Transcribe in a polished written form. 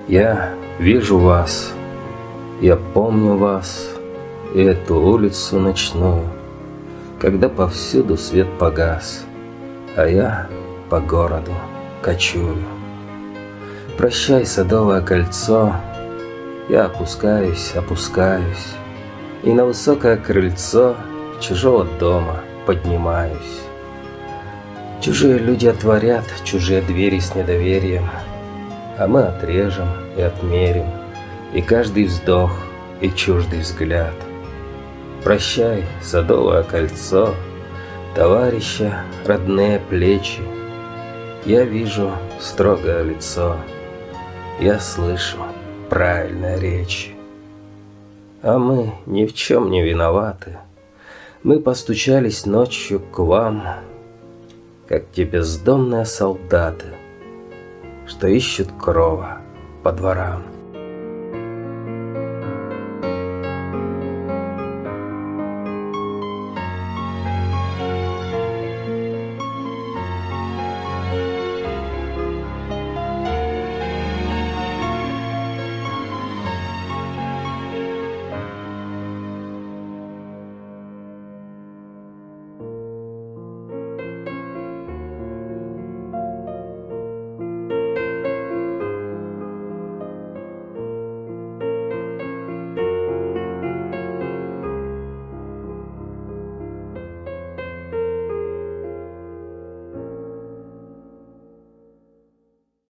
Я вижу вас, я помню вас и эту улицу ночную, когда повсюду свет погас, а я по городу кочую. Прощай, Садовое кольцо, я опускаюсь, и на высокое крыльцо чужого дома поднимаюсь. Чужие люди отворят чужие двери с недоверием, а мы отрежем и отмерим и каждый вздох, и чуждый взгляд. Прощай, Садовое кольцо, товарища, родные плечи. Я вижу строгое лицо, я слышу правильные речи. А мы ни в чем не виноваты. Мы постучались ночью к вам, как те бездомные солдаты, что ищут крова по дворам.